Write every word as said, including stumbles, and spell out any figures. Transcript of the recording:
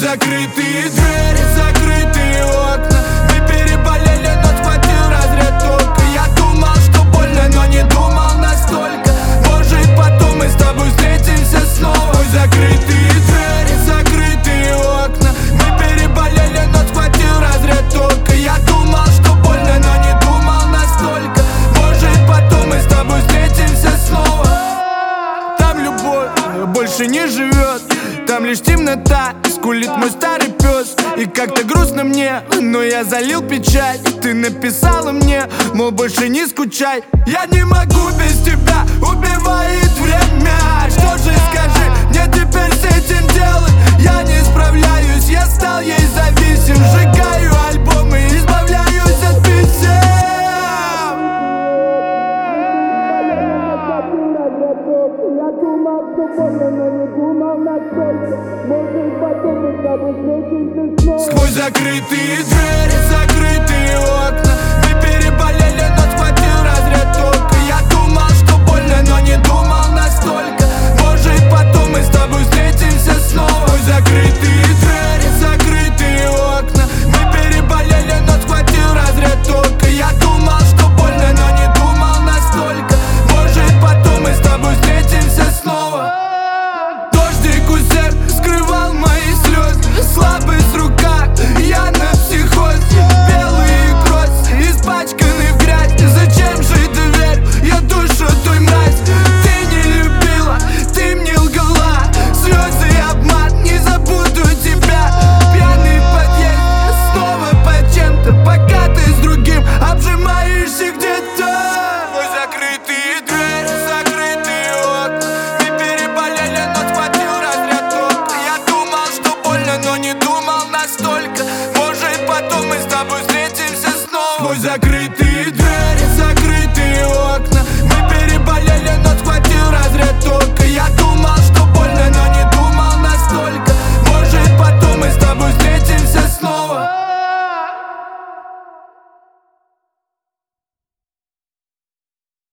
закрытые двери, закрытые окна. Мы переболели, но схватил разряд тока. Я думал, что больно, но не думал настолько. Может, потом мы с тобой встретимся снова. Закрытые двери, закрытые окна. Мы переболели, но схватил разряд тока. Я думал, что больно, но не думал настолько. Может, потом мы с тобой встретимся снова. Там любовь больше не живет, там лишь темнота, скулит мой старый пес. И как-то грустно мне, но я залил печаль. Ты написала мне, мол, больше не скучай. Я не могу без тебя, убивает время. Что же скажи, мне теперь с этим делать? Я не справляюсь, я стал ей зависим. Сжигаю альбомы, избавляюсь от писем. Я думал, что больно, но не думал настолько. Может, потом мы с тобой встретимся снова. Сквозь закрытые двери, закрытые окна. Мы переболели, но схватил разряд тока. Я думал, что больно, но не думал настолько. Может, потом мы с тобой встретимся снова. Сквозь закрытые двери, закрытые окна. Мы переболели, но схватил разряд тока. Я думал, что больно, но не думал настолько. Может, потом мы с тобой встретимся снова. Дождик у зеркала скрывал мои слезы. Слабость в руках, я на психозе. Белые кроссы, испачканы в грязь. Зачем же доверь, я душу той мразь. Ты не любила, ты мне лгала. Слезы и обман, не забуду тебя. Пьяный подъезд, снова по чем-то. Пока ты с другим обжимаешься где-то. Сквозь закрытые двери, закрытые окна. Мы переболели, но схватил разряд тока. Я думал, что больно, но не думал настолько. Может, потом мы с тобой встретимся снова. Сквозь закрытые двери, закрытые окна. Мы переболели, но схватил разряд тока. Я думал,